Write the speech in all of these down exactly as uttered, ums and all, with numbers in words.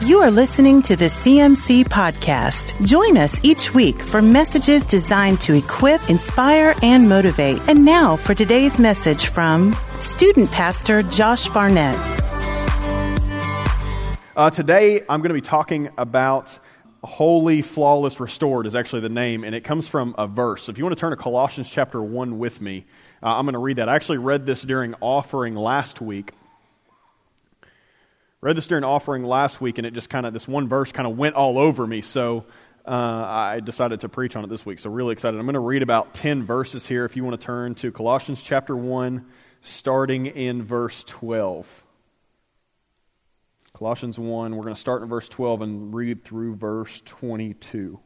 You are listening to the C M C Podcast. Join us each week for messages designed to equip, inspire, and motivate. And now for today's message from Student Pastor Josh Barnett. Uh, today, I'm going to be talking about Holy, Flawless, Restored is actually the name, and it comes from a verse. So if you want to turn to Colossians chapter one with me, uh, I'm going to read that. I actually read this during offering last week. Read this during offering last week, and it just kind of, this one verse kind of went all over me, so uh, I decided to preach on it this week. So really excited. I'm going to read about ten verses here if you want to turn to Colossians chapter one, starting in verse twelve. Colossians one, we're going to start in verse twelve and read through verse twenty-two.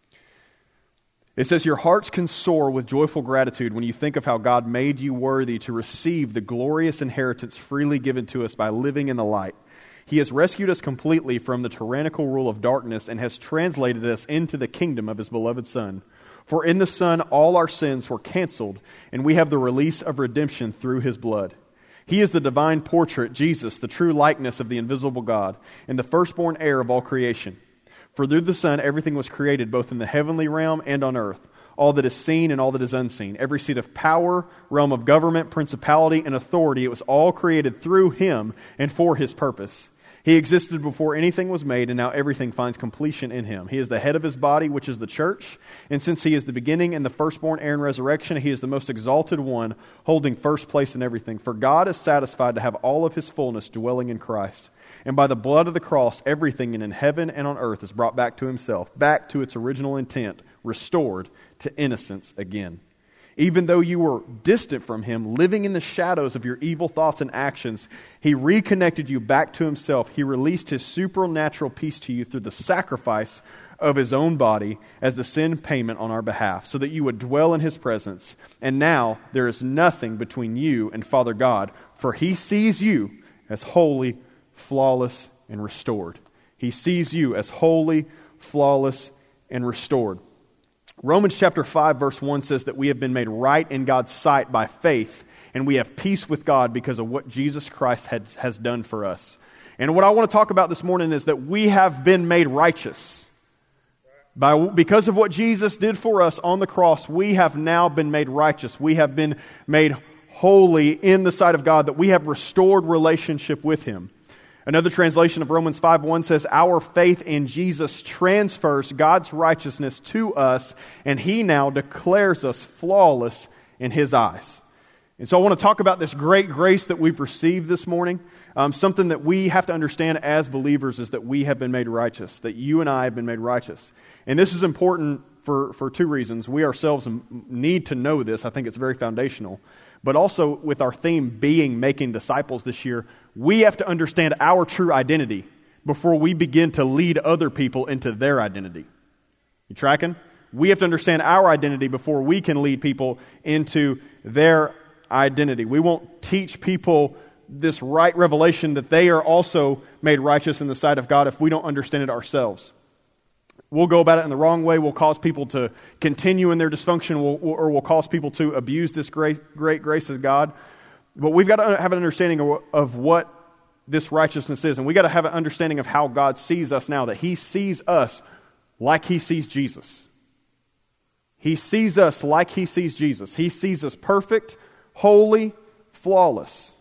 It says, "Your hearts can soar with joyful gratitude when you think of how God made you worthy to receive the glorious inheritance freely given to us by living in the light. He has rescued us completely from the tyrannical rule of darkness and has translated us into the kingdom of His beloved Son. For in the Son all our sins were canceled, and we have the release of redemption through His blood. He is the divine portrait, Jesus, the true likeness of the invisible God, and the firstborn heir of all creation. For through the Son everything was created, both in the heavenly realm and on earth, all that is seen and all that is unseen. Every seat of power, realm of government, principality, and authority, it was all created through Him and for His purpose. He existed before anything was made, and now everything finds completion in Him. He is the head of His body, which is the church. And since He is the beginning and the firstborn heir in resurrection, He is the most exalted one, holding first place in everything. For God is satisfied to have all of His fullness dwelling in Christ. And by the blood of the cross, everything in heaven and on earth is brought back to Himself, back to its original intent, restored to innocence again. Even though you were distant from Him, living in the shadows of your evil thoughts and actions, He reconnected you back to Himself. He released His supernatural peace to you through the sacrifice of His own body as the sin payment on our behalf, so that you would dwell in His presence. And now there is nothing between you and Father God, for He sees you as holy, flawless, and restored. He sees you as holy, flawless, and restored. Romans chapter five verse one says that we have been made right in God's sight by faith, and we have peace with God because of what Jesus Christ had, has done for us. And what I want to talk about this morning is that we have been made righteous. By, because of what Jesus did for us on the cross, we have now been made righteous. We have been made holy in the sight of God, that we have restored relationship with Him. Another translation of Romans five one says, "Our faith in Jesus transfers God's righteousness to us, and He now declares us flawless in His eyes." And so I want to talk about this great grace that we've received this morning. Um, something that we have to understand as believers is that we have been made righteous, that you and I have been made righteous. And this is important for, for two reasons. We ourselves need to know this. I think it's very foundational. But also with our theme being making disciples this year, we have to understand our true identity before we begin to lead other people into their identity. You tracking? We have to understand our identity before we can lead people into their identity. We won't teach people this right revelation that they are also made righteous in the sight of God if we don't understand it ourselves. We'll go about it in the wrong way. We'll cause people to continue in their dysfunction, or we'll cause people to abuse this great, great grace of God. But we've got to have an understanding of, of what this righteousness is. And we've got to have an understanding of how God sees us now, that He sees us like He sees Jesus. He sees us like He sees Jesus. He sees us perfect, holy, flawless.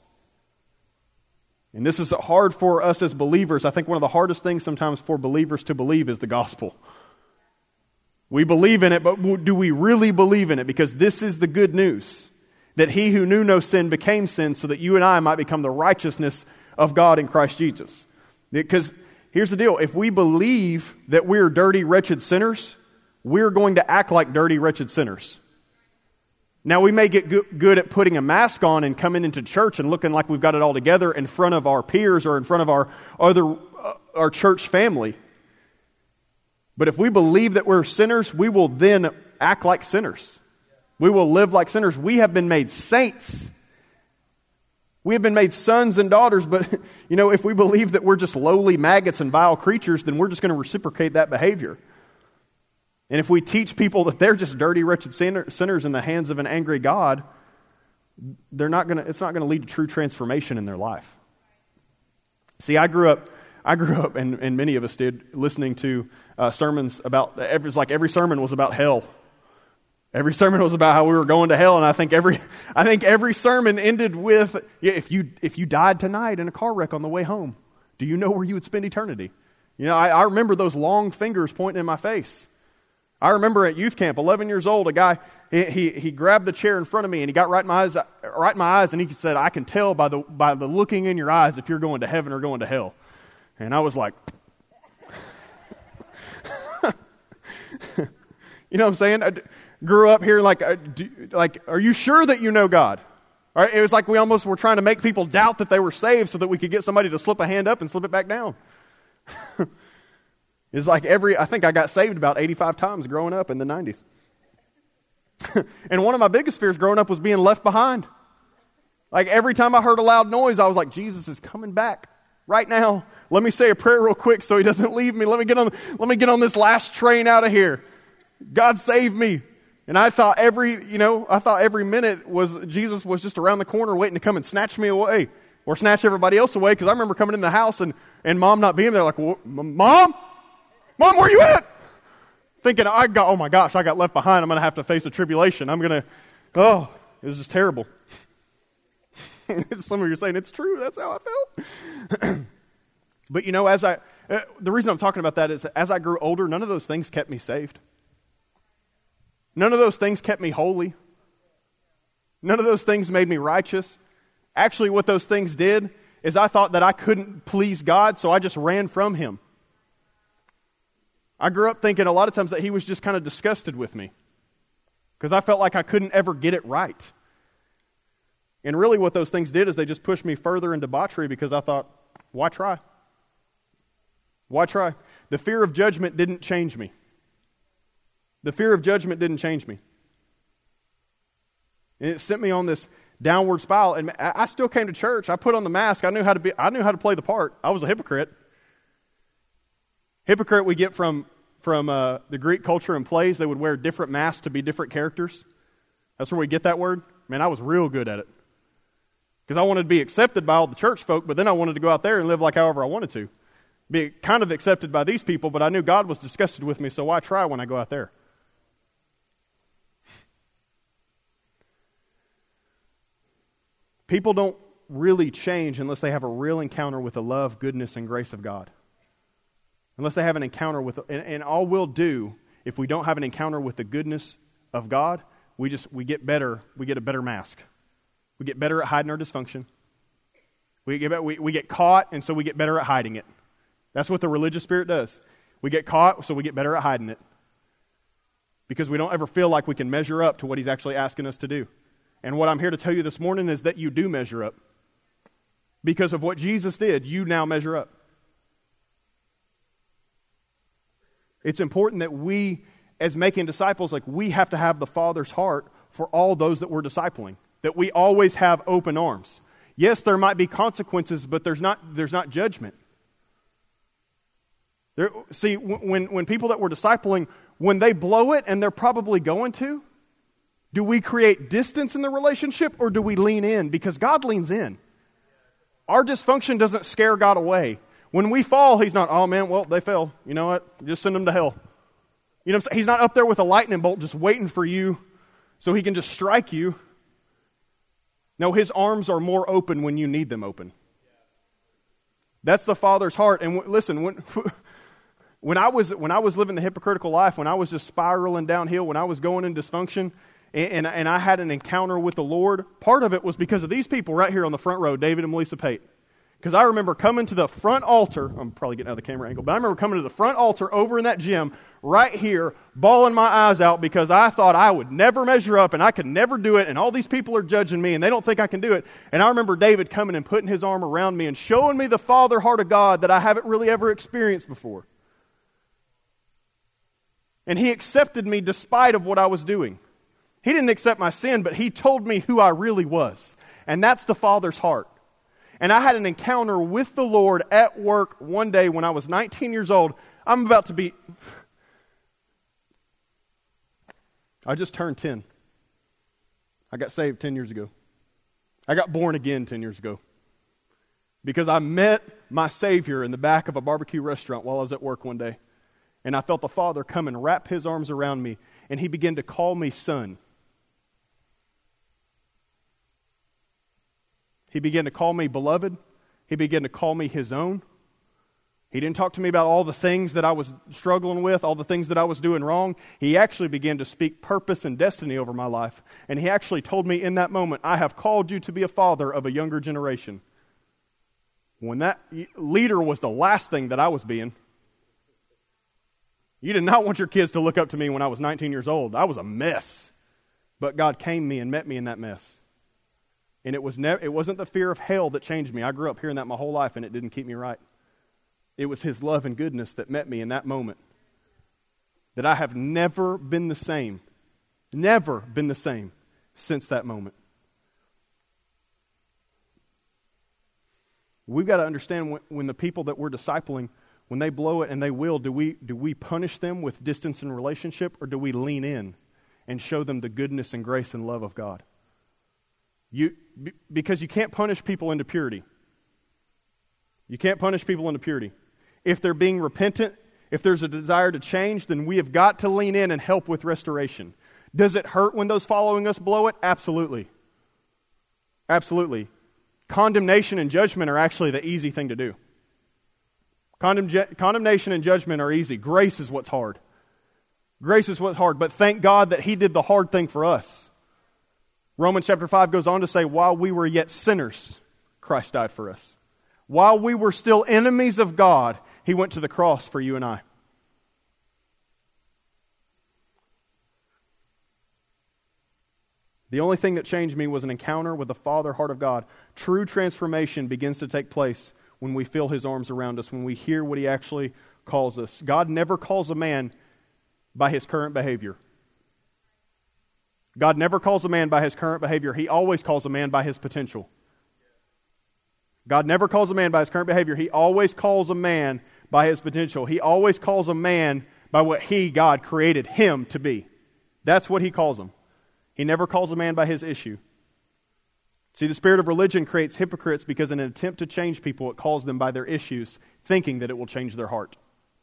And this is hard for us as believers. I think one of the hardest things sometimes for believers to believe is the gospel. We believe in it, but do we really believe in it? Because this is the good news, that He who knew no sin became sin so that you and I might become the righteousness of God in Christ Jesus. Because here's the deal. If we believe that we're dirty, wretched sinners, we're going to act like dirty, wretched sinners. Now, we may get good at putting a mask on and coming into church and looking like we've got it all together in front of our peers or in front of our other uh, our church family. But if we believe that we're sinners, we will then act like sinners. We will live like sinners. We have been made saints. We have been made sons and daughters, but you know, if we believe that we're just lowly maggots and vile creatures, then we're just going to reciprocate that behavior. And if we teach people that they're just dirty, wretched sinners in the hands of an angry God, they're not going to, it's not going to lead to true transformation in their life. See, I grew up I grew up, and, and many of us did, listening to uh, sermons about, it was like every sermon was about hell. Every sermon was about how we were going to hell, and I think every I think every sermon ended with, yeah, if you if you died tonight in a car wreck on the way home, do you know where you would spend eternity? You know, I, I remember those long fingers pointing in my face. I remember at youth camp, eleven years old, a guy, he, he he grabbed the chair in front of me, and he got right in my eyes, right in my eyes, and he said, "I can tell by the by the looking in your eyes if you're going to heaven or going to hell." And I was like, you know what I'm saying? I grew up here like, uh, do, like, are you sure that you know God? All right, it was like we almost were trying to make people doubt that they were saved so that we could get somebody to slip a hand up and slip it back down. It's like every, I think I got saved about eighty-five times growing up in the nineties. And one of my biggest fears growing up was being left behind. Like every time I heard a loud noise, I was like, Jesus is coming back right now. Let me say a prayer real quick so he doesn't leave me. Let me get on, let me get on this last train out of here. God save me. And I thought every, you know, I thought every minute was, Jesus was just around the corner waiting to come and snatch me away or snatch everybody else away. Because I remember coming in the house and, and mom not being there, like, Mom? Mom, where you at? Thinking, I got, oh my gosh, I got left behind. I'm going to have to face a tribulation. I'm going to, oh, it was just terrible. Some of you are saying, it's true. That's how I felt. But you know, as I, uh, the reason I'm talking about that is that as I grew older, none of those things kept me saved. None of those things kept me holy. None of those things made me righteous. Actually, what those things did is I thought that I couldn't please God, so I just ran from Him. I grew up thinking a lot of times that He was just kind of disgusted with me because I felt like I couldn't ever get it right. And really what those things did is they just pushed me further in debauchery because I thought, why try? Why try? The fear of judgment didn't change me. The fear of judgment didn't change me. And it sent me on this downward spiral. And I still came to church. I put on the mask. I knew how to be. I knew how to play the part. I was a hypocrite. Hypocrite we get from from uh, the Greek culture and plays. They would wear different masks to be different characters. That's where we get that word. Man, I was real good at it because I wanted to be accepted by all the church folk, but then I wanted to go out there and live like however I wanted to. Be kind of accepted by these people, but I knew God was disgusted with me, so why try when I go out there? People don't really change unless they have a real encounter with the love, goodness, and grace of God. Unless they have an encounter with, and, and all we'll do if we don't have an encounter with the goodness of God, we just, we get better, we get a better mask. We get better at hiding our dysfunction. We get, we, we get caught, and so we get better at hiding it. That's what the religious spirit does. We get caught, so we get better at hiding it. Because we don't ever feel like we can measure up to what He's actually asking us to do. And what I'm here to tell you this morning is that you do measure up. Because of what Jesus did, you now measure up. It's important that we, as making disciples, like we have to have the Father's heart for all those that we're discipling. That we always have open arms. Yes, there might be consequences, but there's not, there's not judgment. There, see, when, when people that we're discipling, when they blow it, and they're probably going to, do we create distance in the relationship or do we lean in? Because God leans in. Our dysfunction doesn't scare God away. When we fall, He's not, oh man, well, they fell. You know what? Just send them to hell. You know what I'm saying? He's not up there with a lightning bolt just waiting for you so He can just strike you. No, His arms are more open when you need them open. That's the Father's heart. And w- listen, when, when I was when I was living the hypocritical life, when I was just spiraling downhill, when I was going in dysfunction, and, and, and I had an encounter with the Lord, part of it was because of these people right here on the front row, David and Melissa Pate. Because I remember coming to the front altar, I'm probably getting out of the camera angle, but I remember coming to the front altar over in that gym, right here, bawling my eyes out because I thought I would never measure up and I could never do it, and all these people are judging me and they don't think I can do it. And I remember David coming and putting his arm around me and showing me the Father heart of God that I haven't really ever experienced before. And He accepted me despite of what I was doing. He didn't accept my sin, but He told me who I really was. And that's the Father's heart. And I had an encounter with the Lord at work one day when I was nineteen years old. I'm about to be... I just turned ten. I got saved ten years ago. I got born again ten years ago. Because I met my Savior in the back of a barbecue restaurant while I was at work one day. And I felt the Father come and wrap His arms around me, and He began to call me son. He began to call me beloved. He began to call me His own. He didn't talk to me about all the things that I was struggling with, all the things that I was doing wrong. He actually began to speak purpose and destiny over my life. And He actually told me in that moment, I have called you to be a father of a younger generation. When that leader was the last thing that I was being. You did not want your kids to look up to me when I was nineteen years old. I was a mess. But God came me and met me in that mess. And it was ne- it wasn't the fear of hell that changed me. I grew up hearing that my whole life, and it didn't keep me right. It was His love and goodness that met me in that moment. That I have never been the same. Never been the same since that moment. We've got to understand when, when the people that we're discipling, when they blow it, and they will, do we do we punish them with distance in relationship, or do we lean in and show them the goodness and grace and love of God? You b- because you can't punish people into purity. You can't punish people into purity. If they're being repentant, if there's a desire to change, then we have got to lean in and help with restoration. Does it hurt when those following us blow it? Absolutely. Absolutely. Condemnation and judgment are actually the easy thing to do. Condemn- condemnation and judgment are easy. Grace is what's hard. Grace is what's hard. But thank God that He did the hard thing for us. Romans chapter five goes on to say, while we were yet sinners, Christ died for us. While we were still enemies of God, He went to the cross for you and I. The only thing that changed me was an encounter with the Father, heart of God. True transformation begins to take place when we feel His arms around us, when we hear what He actually calls us. God never calls a man by his current behavior. God never calls a man by his current behavior. He always calls a man by his potential. God never calls a man by his current behavior. He always calls a man by his potential. He always calls a man by what He, God, created him to be. That's what He calls him. He never calls a man by his issue. See, the spirit of religion creates hypocrites because in an attempt to change people, it calls them by their issues, thinking that it will change their heart.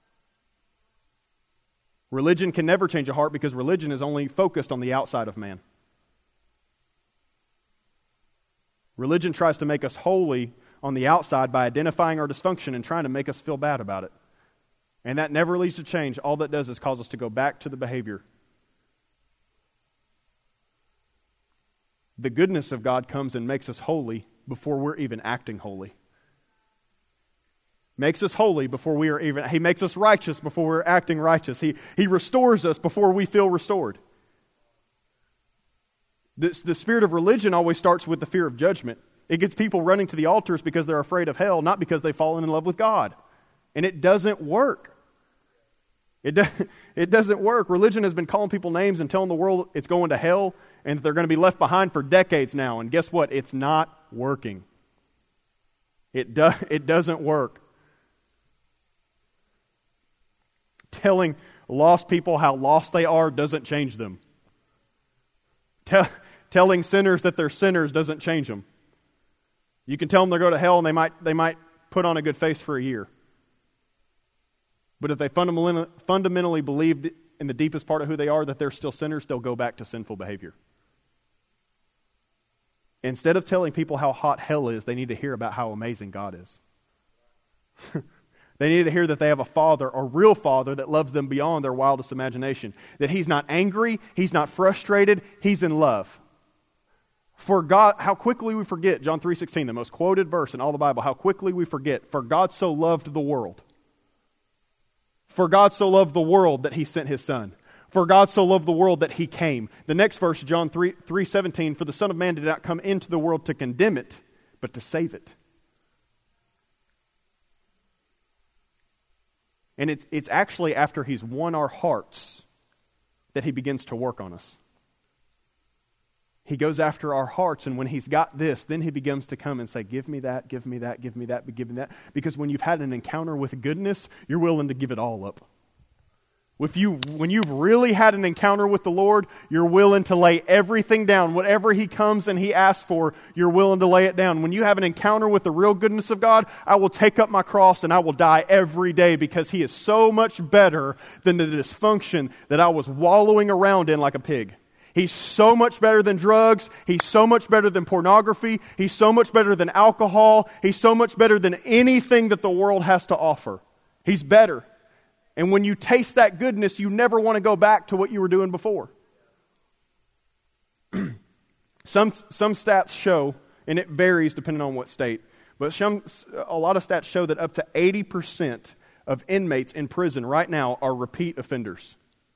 Religion can never change a heart because religion is only focused on the outside of man. Religion tries to make us holy on the outside by identifying our dysfunction and trying to make us feel bad about it. And that never leads to change. All that does is cause us to go back to the behavior. The goodness of God comes and makes us holy before we're even acting holy. Makes us holy before we are even... He makes us righteous before we're acting righteous. He, he restores us before we feel restored. This, the spirit of religion always starts with the fear of judgment. It gets people running to the altars because they're afraid of hell, not because they've fallen in love with God. And it doesn't work. It, do, it doesn't work. Religion has been calling people names and telling the world it's going to hell and that they're going to be left behind for decades now. And guess what? It's not working. It, do, it doesn't work. Telling lost people how lost they are doesn't change them. Tell, telling sinners that they're sinners doesn't change them. You can tell them they'll go to hell and they might, they might put on a good face for a year. But if they fundamentally, fundamentally believed in the deepest part of who they are that they're still sinners, they'll go back to sinful behavior. Instead of telling people how hot hell is, they need to hear about how amazing God is. They need to hear that they have a Father, a real Father, that loves them beyond their wildest imagination. That He's not angry, He's not frustrated, He's in love. For God, how quickly we forget, John three sixteen, the most quoted verse in all the Bible, how quickly we forget, for God so loved the world. For God so loved the world that He sent His Son. For God so loved the world that He came. The next verse, John three seventeen, for the Son of Man did not come into the world to condemn it, but to save it. And it's, it's actually after He's won our hearts that He begins to work on us. He goes after our hearts, and when He's got this, then He begins to come and say, give me that, give me that, give me that, give me that. Because when you've had an encounter with goodness, you're willing to give it all up. If you, when you've really had an encounter with the Lord, you're willing to lay everything down. Whatever He comes and He asks for, you're willing to lay it down. When you have an encounter with the real goodness of God, I will take up my cross and I will die every day because He is so much better than the dysfunction that I was wallowing around in like a pig. He's so much better than drugs. He's so much better than pornography. He's so much better than alcohol. He's so much better than anything that the world has to offer. He's better. And when you taste that goodness, you never want to go back to what you were doing before. some some stats show, and it varies depending on what state, but some, a lot of stats show that up to eighty percent of inmates in prison right now are repeat offenders.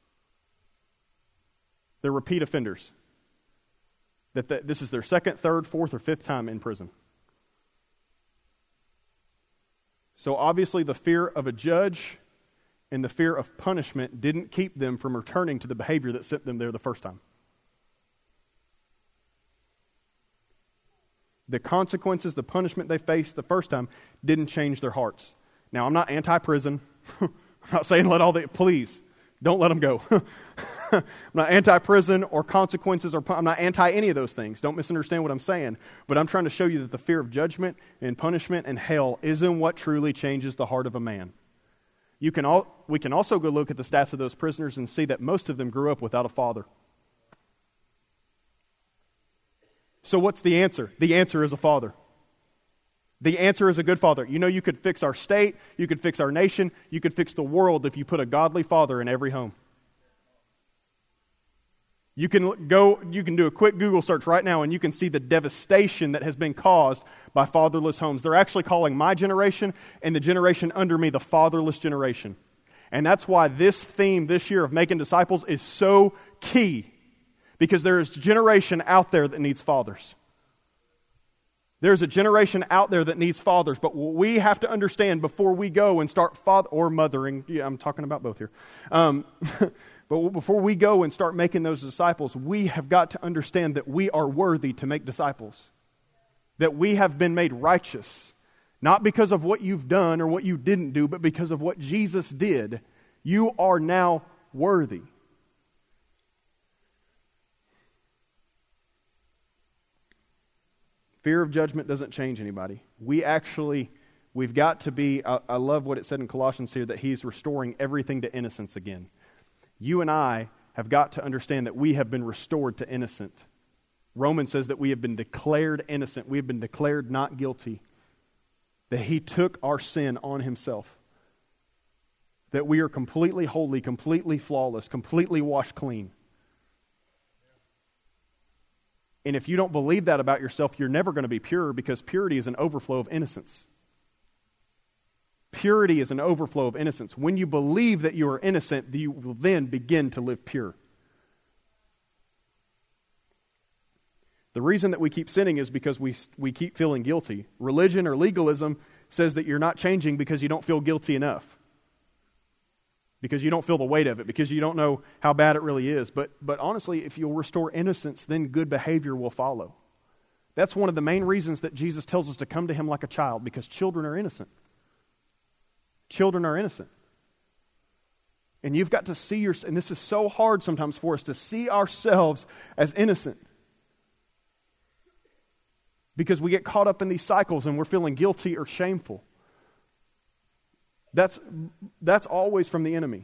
They're repeat offenders. That the, this is their second, third, fourth, or fifth time in prison. So obviously the fear of a judge and the fear of punishment didn't keep them from returning to the behavior that sent them there the first time. The consequences, the punishment they faced the first time didn't change their hearts. Now, I'm not anti-prison. I'm not saying let all the, please, don't let them go. I'm not anti-prison or consequences, or I'm not anti any of those things. Don't misunderstand what I'm saying. But I'm trying to show you that the fear of judgment and punishment and hell isn't what truly changes the heart of a man. You can all, we can also go look at the stats of those prisoners and see that most of them grew up without a father. So what's the answer? The answer is a father. The answer is a good father. You know, you could fix our state, you could fix our nation, you could fix the world if you put a godly father in every home. You can go, you can do a quick Google search right now and you can see the devastation that has been caused by fatherless homes. They're actually calling my generation and the generation under me the fatherless generation. And that's why this theme this year of making disciples is so key. Because there is a generation out there that needs fathers. There's a generation out there that needs fathers. But what we have to understand before we go and start father or mothering, yeah, I'm talking about both here. Um, But before we go and start making those disciples, we have got to understand that we are worthy to make disciples. That we have been made righteous. Not because of what you've done or what you didn't do, but because of what Jesus did. You are now worthy. Fear of judgment doesn't change anybody. We actually, we've got to be, I, I love what it said in Colossians here, that He's restoring everything to innocence again. You and I have got to understand that we have been restored to innocent. Romans says that we have been declared innocent. We have been declared not guilty. That He took our sin on Himself. That we are completely holy, completely flawless, completely washed clean. And if you don't believe that about yourself, you're never going to be pure, because purity is an overflow of innocence. Purity is an overflow of innocence. When you believe that you are innocent, you will then begin to live pure. The reason that we keep sinning is because we we keep feeling guilty. Religion or legalism says that you're not changing because you don't feel guilty enough. Because you don't feel the weight of it. Because you don't know how bad it really is. But, but honestly, if you'll restore innocence, then good behavior will follow. That's one of the main reasons that Jesus tells us to come to Him like a child, because children are innocent. Children are innocent. And you've got to see your, and this is so hard sometimes for us to see ourselves as innocent. Because we get caught up in these cycles and we're feeling guilty or shameful. That's, that's always from the enemy.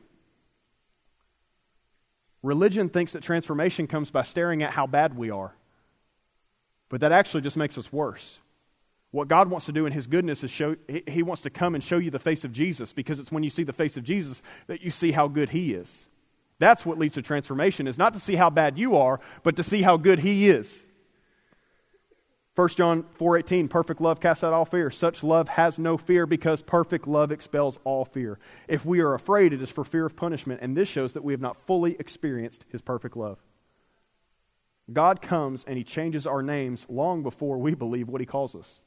Religion thinks that transformation comes by staring at how bad we are. But that actually just makes us worse. What God wants to do in His goodness is show, He wants to come and show you the face of Jesus, because it's when you see the face of Jesus that you see how good He is. That's what leads to transformation, is not to see how bad you are, but to see how good He is. First John four eighteen, perfect love casts out all fear. Such love has no fear, because perfect love expels all fear. If we are afraid, it is for fear of punishment, and this shows that we have not fully experienced His perfect love. God comes and He changes our names long before we believe what He calls us.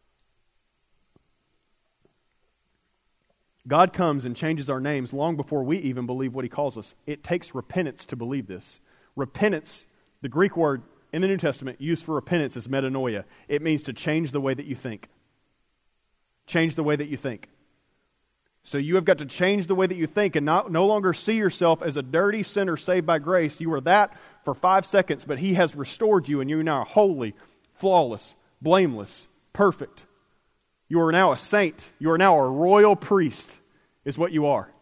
God comes and changes our names long before we even believe what He calls us. It takes repentance to believe this. Repentance, the Greek word in the New Testament used for repentance, is metanoia. It means to change the way that you think. Change the way that you think. So you have got to change the way that you think and not, no longer see yourself as a dirty sinner saved by grace. You were that for five seconds, but He has restored you and you are now holy, flawless, blameless, perfect. You are now a saint. You are now a royal priest is what you are.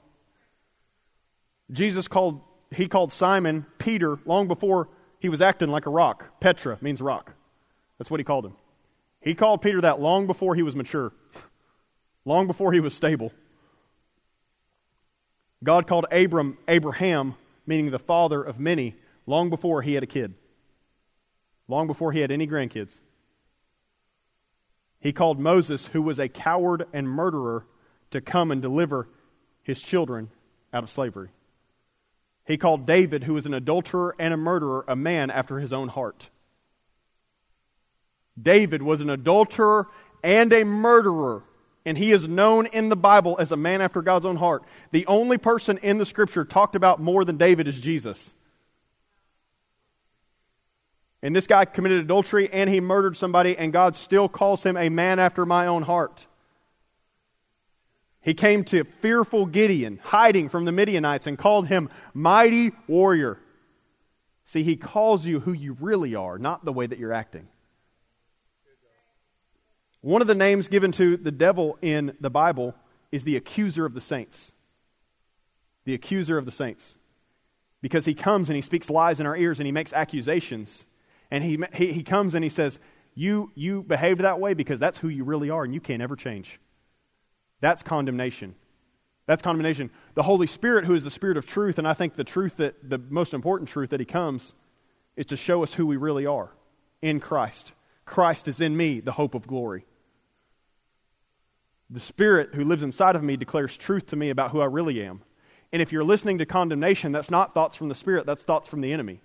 Jesus called, He called Simon Peter long before he was acting like a rock. Petra means rock. That's what He called him. He called Peter that long before he was mature. Long before he was stable. God called Abram Abraham, meaning the father of many, long before he had a kid. Long before he had any grandkids. He called Moses, who was a coward and murderer, to come and deliver his children out of slavery. He called David, who was an adulterer and a murderer, a man after his own heart. David was an adulterer and a murderer. And he is known in the Bible as a man after God's own heart. The only person in the Scripture talked about more than David is Jesus. And this guy committed adultery and he murdered somebody, and God still calls him a man after my own heart. He came to fearful Gideon, hiding from the Midianites, and called him mighty warrior. See, He calls you who you really are, not the way that you're acting. One of the names given to the devil in the Bible is the accuser of the saints. The accuser of the saints. Because he comes and he speaks lies in our ears and he makes accusations. And he he, he comes and he says, you, you behaved that way because that's who you really are and you can't ever change. That's condemnation. That's condemnation. The Holy Spirit, who is the Spirit of truth, and I think the truth that, the most important truth that He comes, is to show us who we really are in Christ. Christ is in me, the hope of glory. The Spirit who lives inside of me declares truth to me about who I really am. And if you're listening to condemnation, that's not thoughts from the Spirit, that's thoughts from the enemy.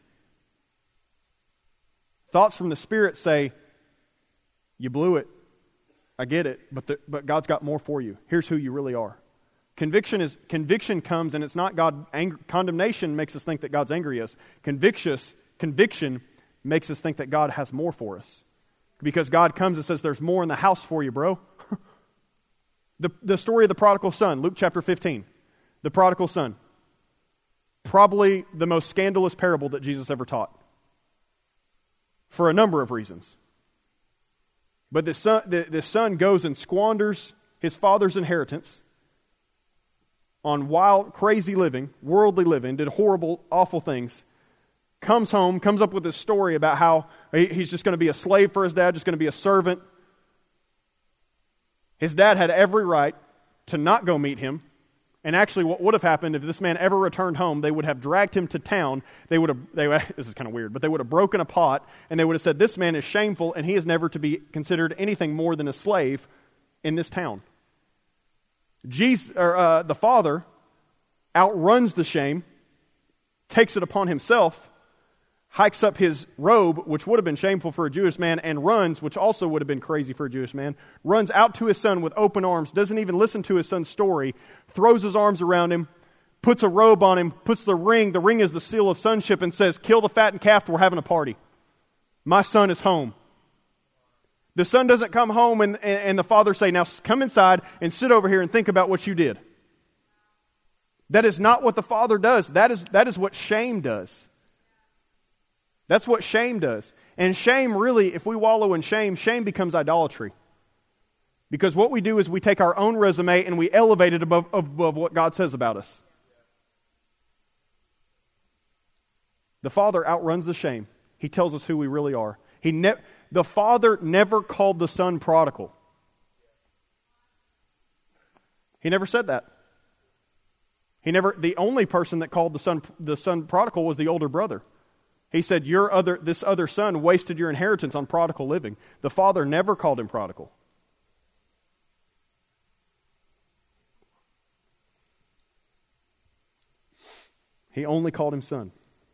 Thoughts from the Spirit say, you blew it, I get it, but the, but God's got more for you. Here's who you really are. Conviction is conviction comes, and it's not God. Angry, condemnation makes us think that God's angry at us. Conviction, conviction makes us think that God has more for us. Because God comes and says, there's more in the house for you, bro. The, the story of the prodigal son, Luke chapter fifteen. The prodigal son. Probably the most scandalous parable that Jesus ever taught. For a number of reasons. But the son, the, the son goes and squanders his father's inheritance on wild, crazy living, worldly living, did horrible, awful things. Comes home, comes up with this story about how he, he's just going to be a slave for his dad, just going to be a servant. His dad had every right to not go meet him. And actually what would have happened if this man ever returned home, they would have dragged him to town. They would have, they, this is kind of weird, but they would have broken a pot and they would have said, this man is shameful and he is never to be considered anything more than a slave in this town. Jesus, or, uh, the father outruns the shame, takes it upon himself, hikes up his robe, which would have been shameful for a Jewish man, and runs, which also would have been crazy for a Jewish man, runs out to his son with open arms, doesn't even listen to his son's story, throws his arms around him, puts a robe on him, puts the ring, the ring is the seal of sonship, and says, kill the fattened calf, we're having a party. My son is home. The son doesn't come home and, and the father say, now come inside and sit over here and think about what you did. That is not what the father does. That is, that is what shame does. That's what shame does. And shame really, if we wallow in shame, shame becomes idolatry. Because what we do is we take our own resume and we elevate it above, above what God says about us. The Father outruns the shame. He tells us who we really are. He ne- the Father never called the Son prodigal. He never said that. He never. The only person that called the son the son prodigal was the older brother. He said, "Your other this other son wasted your inheritance on prodigal living." The Father never called him prodigal. He only called him son.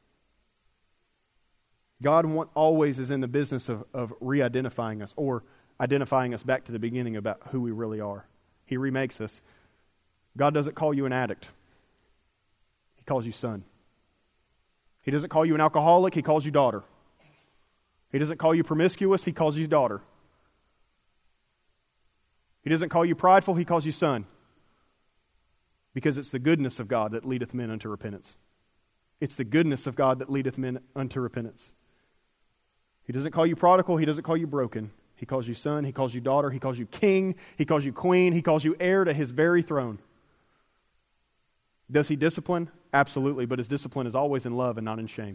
God want, always is in the business of, of re-identifying us or identifying us back to the beginning about who we really are. He remakes us. God doesn't call you an addict. He calls you son. He doesn't call you an alcoholic. He calls you daughter. He doesn't call you promiscuous. He calls you daughter. He doesn't call you prideful. He calls you son. Because it's the goodness of God that leadeth men unto repentance. It's the goodness of God that leadeth men unto repentance. He doesn't call you prodigal. He doesn't call you broken. He calls you son. He calls you daughter. He calls you king. He calls you queen. He calls you heir to His very throne. Does He discipline? Absolutely. But His discipline is always in love and not in shame.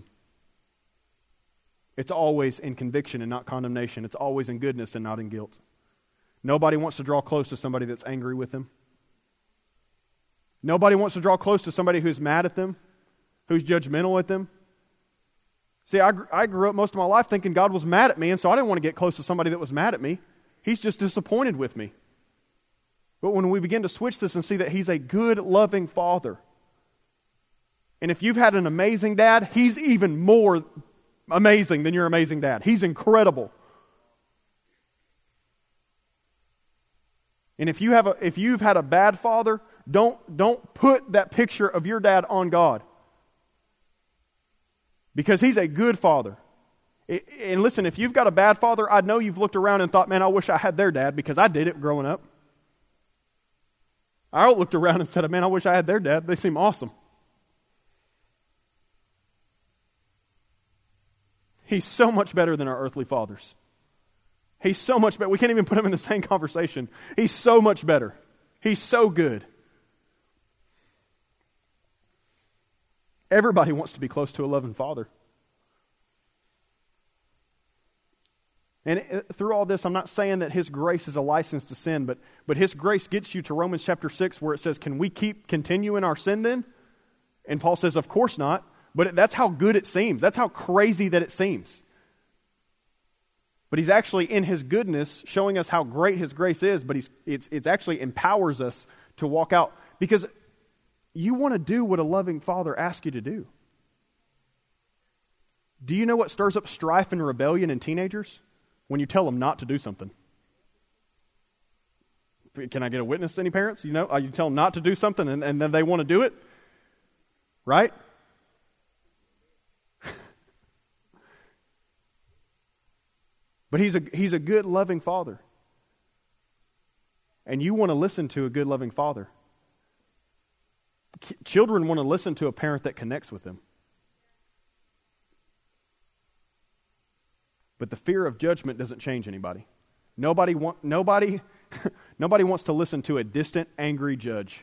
It's always in conviction and not condemnation. It's always in goodness and not in guilt. Nobody wants to draw close to somebody that's angry with them. Nobody wants to draw close to somebody who's mad at them, who's judgmental at them. See, I, I grew up most of my life thinking God was mad at me, and so I didn't want to get close to somebody that was mad at me. He's just disappointed with me. But when we begin to switch this and see that He's a good, loving Father, and if you've had an amazing dad, He's even more amazing than your amazing dad. He's incredible. And if you have a, if you've had a bad father, don't, don't put that picture of your dad on God. Because He's a good father. It, and listen, if you've got a bad father, I know you've looked around and thought, man, I wish I had their dad, because I did it growing up. I looked around and said, man, I wish I had their dad. They seem awesome. He's so much better than our earthly fathers. He's so much better. We can't even put Him in the same conversation. He's so much better. He's so good. Everybody wants to be close to a loving Father. And it, through all this, I'm not saying that His grace is a license to sin, but, but His grace gets you to Romans chapter six, where it says, can we keep continue in our sin then? And Paul says, of course not. But that's how good it seems. That's how crazy that it seems. But He's actually, in His goodness, showing us how great His grace is, but he's, it's, it's actually empowers us to walk out. Because you want to do what a loving Father asks you to do. Do you know what stirs up strife and rebellion in teenagers? When you tell them not to do something. Can I get a witness, any parents? You know, you tell them not to do something and, and then they want to do it? Right? But he's a, he's a good, loving Father. And you want to listen to a good, loving Father. K- children want to listen to a parent that connects with them. But the fear of judgment doesn't change anybody. Nobody want, nobody, nobody wants to listen to a distant, angry judge.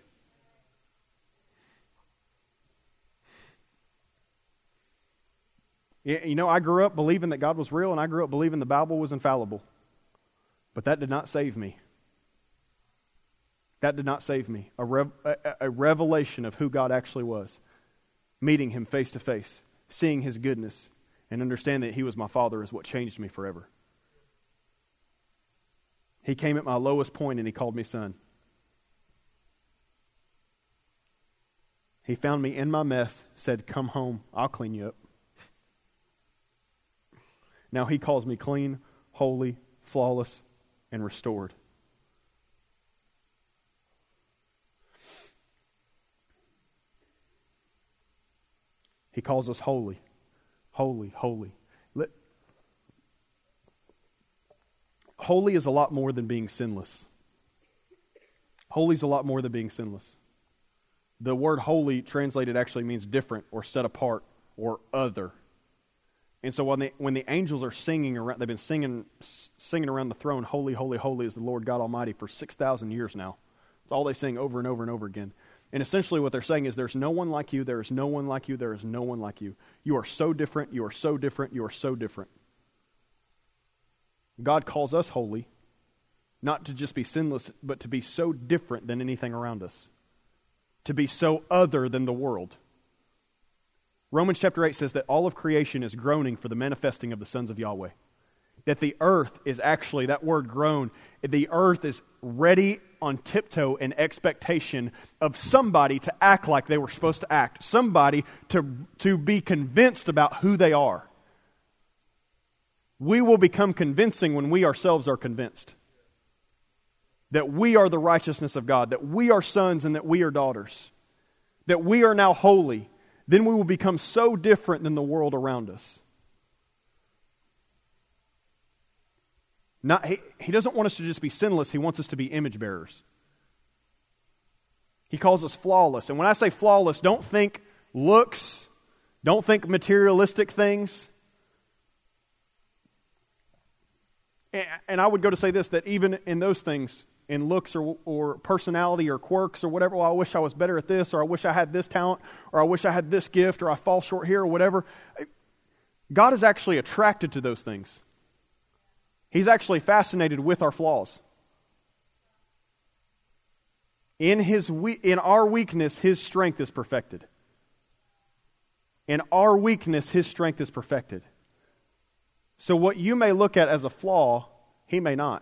You know, I grew up believing that God was real, and I grew up believing the Bible was infallible. But that did not save me. That did not save me. A, rev- a, a revelation of who God actually was. Meeting Him face to face. Seeing His goodness. And understanding that He was my Father is what changed me forever. He came at my lowest point and He called me son. He found me in my mess, said, come home, I'll clean you up. Now He calls me clean, holy, flawless, and restored. He calls us holy, holy, holy. Let, holy is a lot more than being sinless. Holy is a lot more than being sinless. The word holy translated actually means different or set apart or other. And so when the, when the angels are singing around, they've been singing singing around the throne, holy, holy, holy is the Lord God Almighty for six thousand years now. It's all they sing over and over and over again. And essentially what they're saying is there's no one like you, there is no one like you, there is no one like you. You are so different, you are so different, you are so different. God calls us holy, not to just be sinless, but to be so different than anything around us. To be so other than the world. Romans chapter eight says that all of creation is groaning for the manifesting of the sons of Yahweh. That the earth is actually, that word groan, the earth is ready on tiptoe in expectation of somebody to act like they were supposed to act. Somebody to, to be convinced about who they are. We will become convincing when we ourselves are convinced. That we are the righteousness of God. That we are sons and that we are daughters. That we are now holy. Then we will become so different than the world around us. Not, he, he doesn't want us to just be sinless. He wants us to be image bearers. He calls us flawless. And when I say flawless, don't think looks, don't think materialistic things. And I would go to say this, that even in those things, in looks or, or personality or quirks or whatever, well, I wish I was better at this, or I wish I had this talent, or I wish I had this gift, or I fall short here, or whatever. God is actually attracted to those things. He's actually fascinated with our flaws. In his we- in our weakness, His strength is perfected. In our weakness, His strength is perfected. So what you may look at as a flaw, He may not.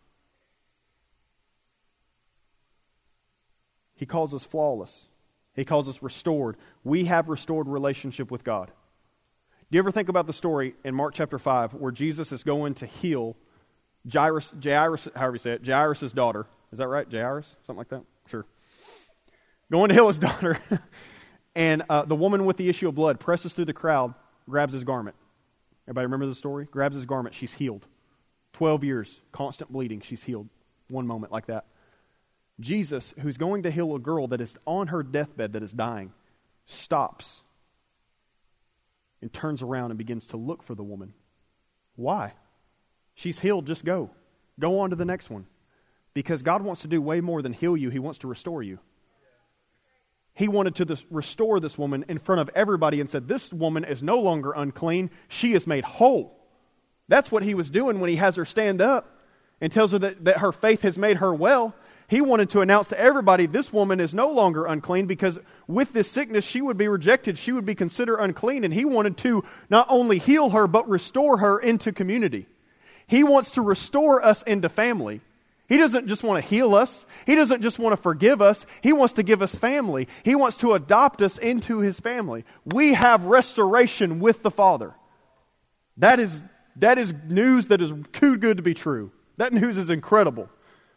He calls us flawless. He calls us restored. We have restored relationship with God. Do you ever think about the story in Mark chapter five where Jesus is going to heal Jairus, Jairus, however you say it, Jairus' daughter? Is that right? Jairus? Something like that? Sure. Going to heal his daughter. And uh, the woman with the issue of blood presses through the crowd, grabs his garment. Everybody remember the story? Grabs his garment. She's healed. Twelve years, constant bleeding. She's healed. One moment like that. Jesus, who's going to heal a girl that is on her deathbed, that is dying, stops and turns around and begins to look for the woman. Why? She's healed. Just go. Go on to the next one. Because God wants to do way more than heal you. He wants to restore you. He wanted to this, restore this woman in front of everybody and said, this woman is no longer unclean. She is made whole. That's what He was doing when He has her stand up and tells her that, that her faith has made her well. He wanted to announce to everybody, this woman is no longer unclean, because with this sickness she would be rejected. She would be considered unclean. And He wanted to not only heal her, but restore her into community. He wants to restore us into family. He doesn't just want to heal us. He doesn't just want to forgive us. He wants to give us family. He wants to adopt us into His family. We have restoration with the Father. That is, that is news that is too good to be true. That news is incredible.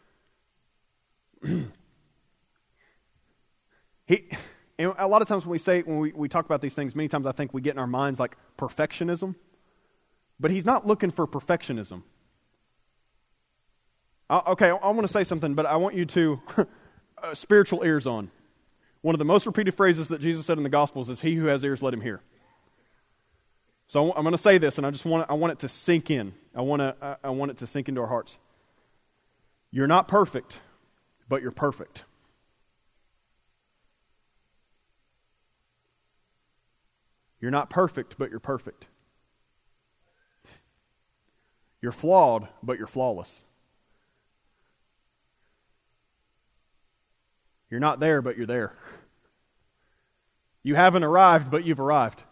he, and a lot of times when we say, when we, we talk about these things, many times I think we get in our minds like perfectionism. But He's not looking for perfectionism. Okay, I want to say something, but I want you to, uh, spiritual ears on. One of the most repeated phrases that Jesus said in the Gospels is, he who has ears, let him hear. So I'm going to say this, and I just want I want it to sink in. I want to I want it to sink into our hearts. You're not perfect, but you're perfect. You're not perfect, but you're perfect. You're flawed, but you're flawless. You're not there, but you're there. You haven't arrived, but you've arrived.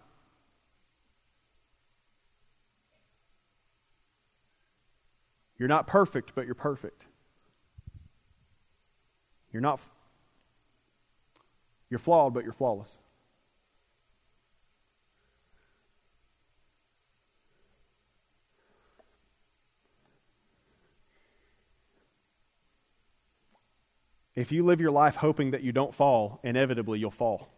You're not perfect, but you're perfect. You're not, you're flawed, but you're flawless. If you live your life hoping that you don't fall, inevitably you'll fall.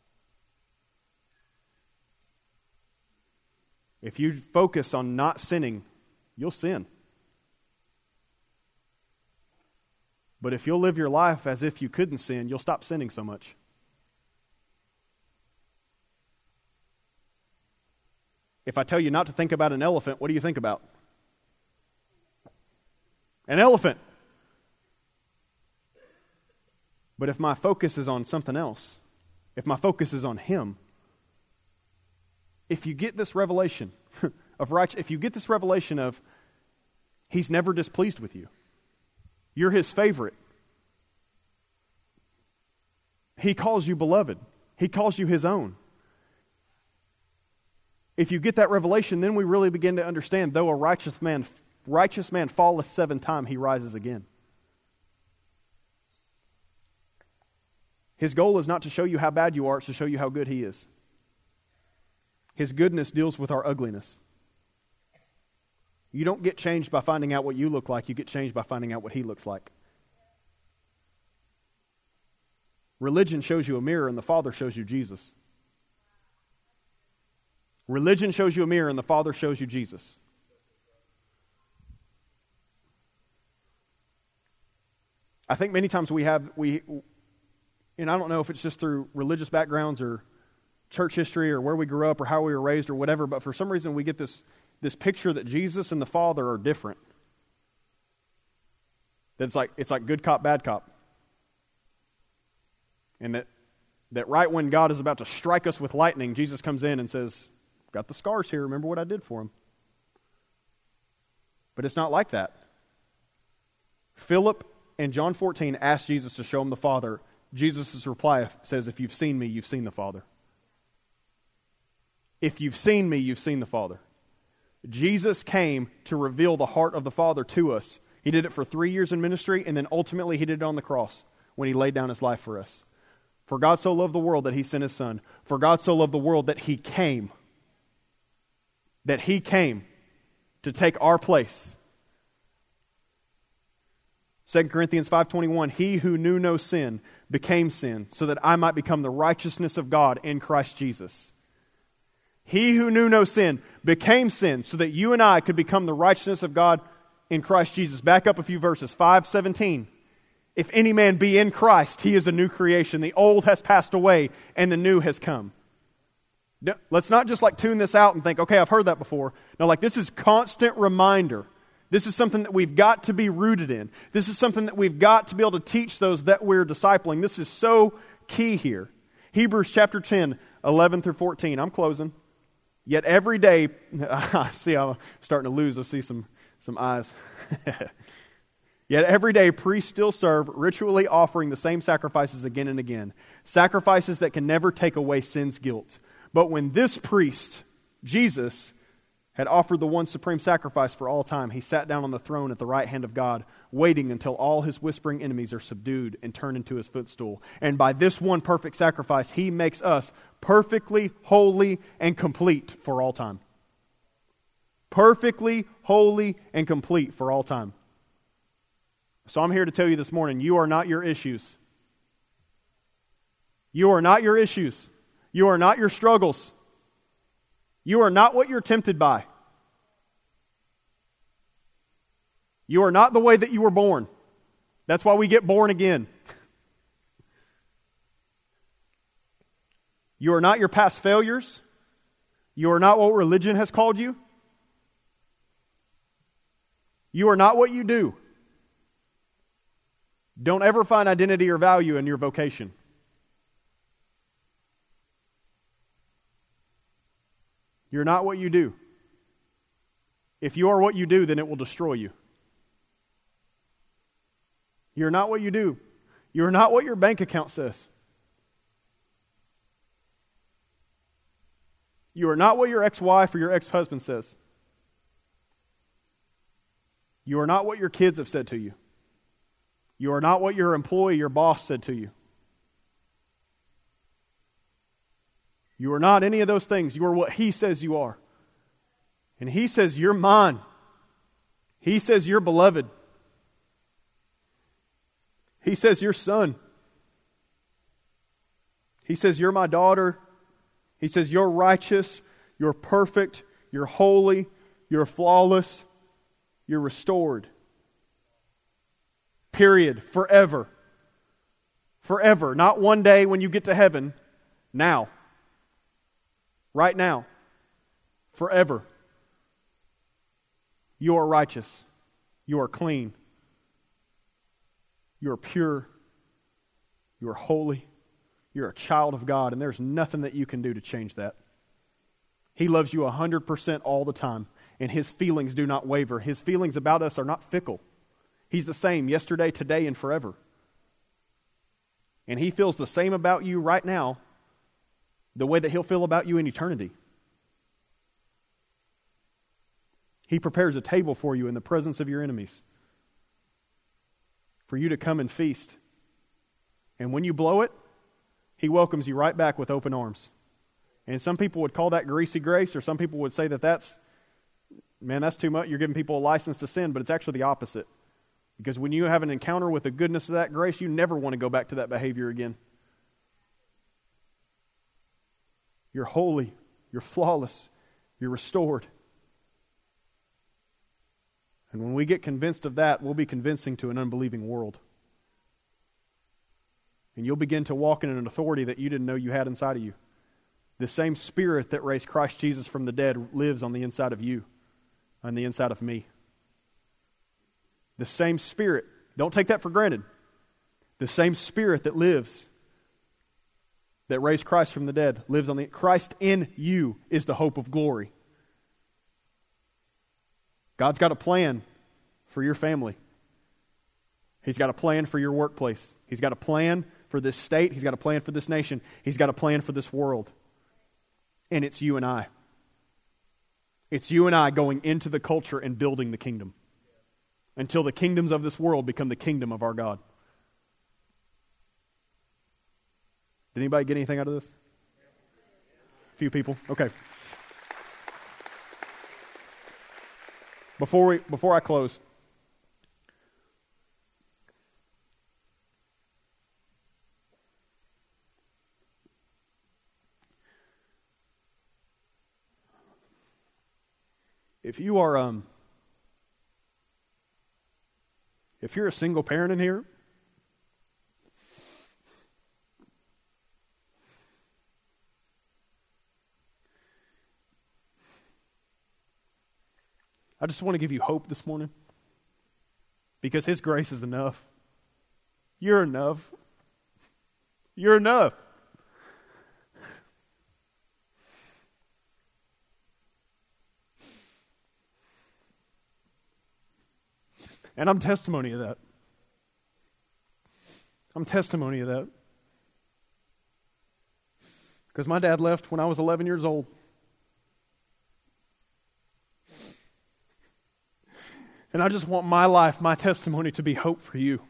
If you focus on not sinning, you'll sin. But if you'll live your life as if you couldn't sin, you'll stop sinning so much. If I tell you not to think about an elephant, what do you think about? An elephant. But if my focus is on something else, if my focus is on Him, if you get this revelation of right, if you get this revelation of He's never displeased with you, you're His favorite. He calls you beloved. He calls you His own. If you get that revelation, then we really begin to understand, though a righteous man, righteous man falleth seven times, he rises again. His goal is not to show you how bad you are, it's to show you how good He is. His goodness deals with our ugliness. You don't get changed by finding out what you look like, you get changed by finding out what He looks like. Religion shows you a mirror and the Father shows you Jesus. Religion shows you a mirror and the Father shows you Jesus. I think many times we have, we and I don't know if it's just through religious backgrounds or church history or where we grew up or how we were raised or whatever, but for some reason we get this, this picture that Jesus and the Father are different. That it's like, it's like good cop, bad cop. And that, that right when God is about to strike us with lightning, Jesus comes in and says, got the scars here, remember what I did for him. But it's not like that. Philip in John fourteen asked Jesus to show him the Father. Jesus' reply says, if you've seen me, you've seen the Father. If you've seen me, you've seen the Father. Jesus came to reveal the heart of the Father to us. He did it for three years in ministry, and then ultimately he did it on the cross when he laid down his life for us. For God so loved the world that he sent his Son. For God so loved the world that he came. That he came to take our place. Second Corinthians five twenty-one, he who knew no sin became sin, so that I might become the righteousness of God in Christ Jesus. He who knew no sin became sin, so that you and I could become the righteousness of God in Christ Jesus. Back up a few verses. five seventeen. If any man be in Christ, he is a new creation. The old has passed away, and the new has come. Let's not just like tune this out and think, okay, I've heard that before. No, like this is constant reminder. This is something that we've got to be rooted in. This is something that we've got to be able to teach those that we're discipling. This is so key here. Hebrews chapter ten, eleven through fourteen. I'm closing. Yet every day, I see I'm starting to lose. I see some, some eyes. Yet every day priests still serve, ritually offering the same sacrifices again and again. Sacrifices that can never take away sin's guilt. But when this priest, Jesus, had offered the one supreme sacrifice for all time, he sat down on the throne at the right hand of God, waiting until all his whispering enemies are subdued and turned into his footstool. And by this one perfect sacrifice, he makes us perfectly holy and complete for all time. Perfectly holy and complete for all time. So I'm here to tell you this morning, you are not your issues. You are not your issues. You are not your struggles. You are not what you're tempted by. You are not the way that you were born. That's why we get born again. You are not your past failures. You are not what religion has called you. You are not what you do. Don't ever find identity or value in your vocation. You're not what you do. If you are what you do, then it will destroy you. You're not what you do. You're not what your bank account says. You are not what your ex-wife or your ex-husband says. You are not what your kids have said to you. You are not what your employee, your boss said to you. You are not any of those things. You are what He says you are. And He says you're mine. He says you're beloved. He says you're son. He says you're my daughter. He says you're righteous, you're perfect, you're holy, you're flawless, you're restored. Period. Forever. Forever. Not one day when you get to heaven. Now. Right now. Forever. You are righteous. You are clean. You are pure. You are holy. You're a child of God, and there's nothing that you can do to change that. He loves you one hundred percent all the time, and His feelings do not waver. His feelings about us are not fickle. He's the same yesterday, today, and forever. And He feels the same about you right now the way that He'll feel about you in eternity. He prepares a table for you in the presence of your enemies for you to come and feast. And when you blow it, He welcomes you right back with open arms. And some people would call that greasy grace, or some people would say that that's, man, that's too much. You're giving people a license to sin, but it's actually the opposite. Because when you have an encounter with the goodness of that grace, you never want to go back to that behavior again. You're holy. You're flawless. You're restored. And when we get convinced of that, we'll be convincing to an unbelieving world. And you'll begin to walk in an authority that you didn't know you had inside of you. The same Spirit that raised Christ Jesus from the dead lives on the inside of you, on the inside of me. The same Spirit. Don't take that for granted. The same Spirit that lives, that raised Christ from the dead, lives on the... Christ in you is the hope of glory. God's got a plan for your family. He's got a plan for your workplace. He's got a plan for this state. He's got a plan for this nation. He's got a plan for this world. And it's you and I. It's you and I going into the culture and building the kingdom. Until the kingdoms of this world become the kingdom of our God. Did anybody get anything out of this? A few people? Okay. Before we before I close, if you are um if you're a single parent in here, I just want to give you hope this morning, because His grace is enough. You're enough. You're enough. And I'm testimony of that. I'm testimony of that. Because my dad left when I was eleven years old. And I just want my life, my testimony, to be hope for you.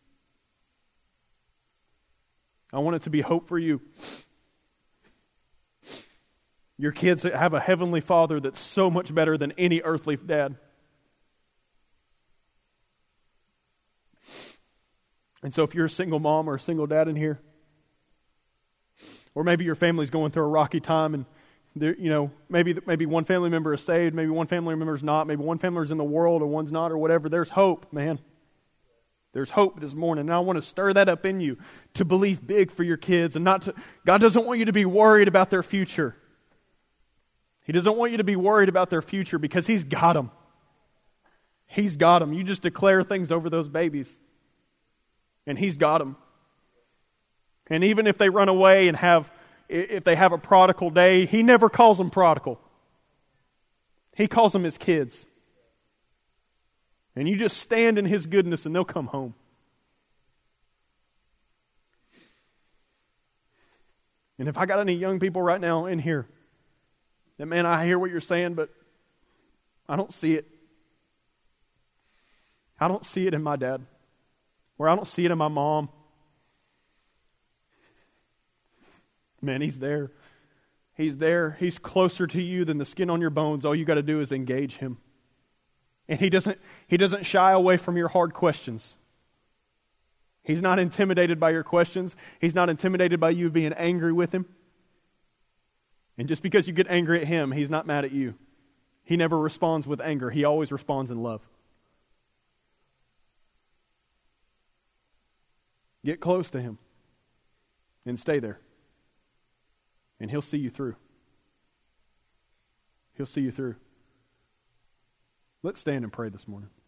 I want it to be hope for you. Your kids have a heavenly Father that's so much better than any earthly dad. And so if you're a single mom or a single dad in here, or maybe your family's going through a rocky time and there, you know, maybe maybe one family member is saved, maybe one family member is not, maybe one family member is in the world or one's not or whatever. There's hope, man. There's hope this morning. And I want to stir that up in you to believe big for your kids and not to, God doesn't want you to be worried about their future. He doesn't want you to be worried about their future because He's got them. He's got them. You just declare things over those babies. And He's got them. And even if they run away and have If they have a prodigal day, He never calls them prodigal. He calls them His kids. And you just stand in His goodness and they'll come home. And if I got any young people right now in here, that man, I hear what you're saying, but I don't see it. I don't see it in my dad. Or I don't see it in my mom. Man, He's there. He's there. He's closer to you than the skin on your bones. All you got to do is engage Him. And He doesn't, He doesn't shy away from your hard questions. He's not intimidated by your questions. He's not intimidated by you being angry with Him. And just because you get angry at Him, He's not mad at you. He never responds with anger. He always responds in love. Get close to Him and stay there. And He'll see you through. He'll see you through. Let's stand and pray this morning.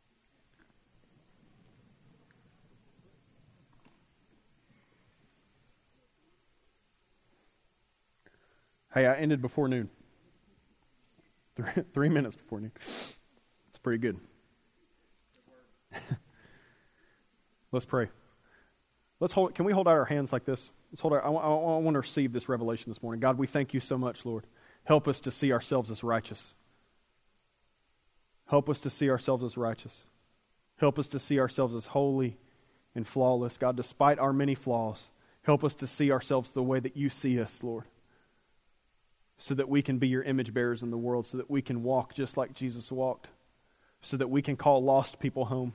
Hey, I ended before noon. Three, three minutes before noon. It's pretty good. Let's pray. Let's hold. Can we hold out our hands like this? Let's hold our. I, I, I want to receive this revelation this morning. God, we thank You so much, Lord. Help us to see ourselves as righteous. Help us to see ourselves as righteous. Help us to see ourselves as holy and flawless. God, despite our many flaws, help us to see ourselves the way that You see us, Lord. So that we can be Your image bearers in the world, so that we can walk just like Jesus walked, so that we can call lost people home.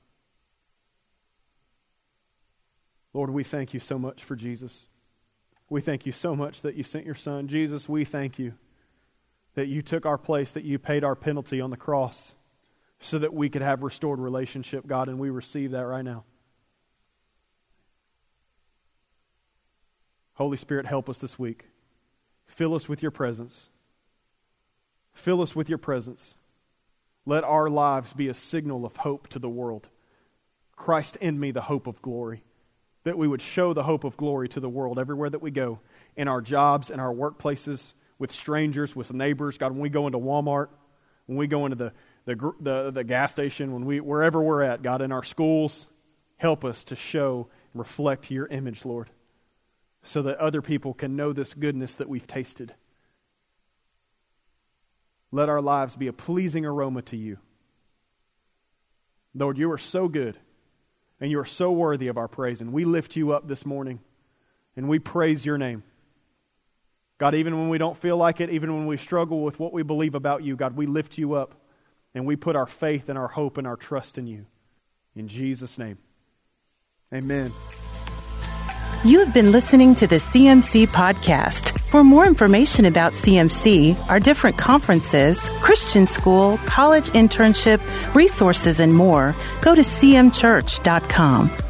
Lord, we thank You so much for Jesus. We thank You so much that You sent Your Son. Jesus, we thank You that You took our place, that You paid our penalty on the cross so that we could have restored relationship, God, and we receive that right now. Holy Spirit, help us this week. Fill us with your presence. Fill us with your presence. Let our lives be a signal of hope to the world. Christ in me, the hope of glory. That we would show the hope of glory to the world everywhere that we go, in our jobs, in our workplaces, with strangers, with neighbors. God, when we go into Walmart, when we go into the the the, the gas station, when we wherever we're at, God, in our schools, help us to show and reflect your image, Lord, so that other people can know this goodness that we've tasted. Let our lives be a pleasing aroma to you. Lord, you are so good, and you are so worthy of our praise, and we lift you up this morning, and we praise your name. God, even when we don't feel like it, even when we struggle with what we believe about you, God, we lift you up, and we put our faith and our hope and our trust in you. In Jesus' name, amen. You have been listening to the C M C Podcast. For more information about C M C, our different conferences, Christian school, college internship, resources, and more, go to c m church dot com.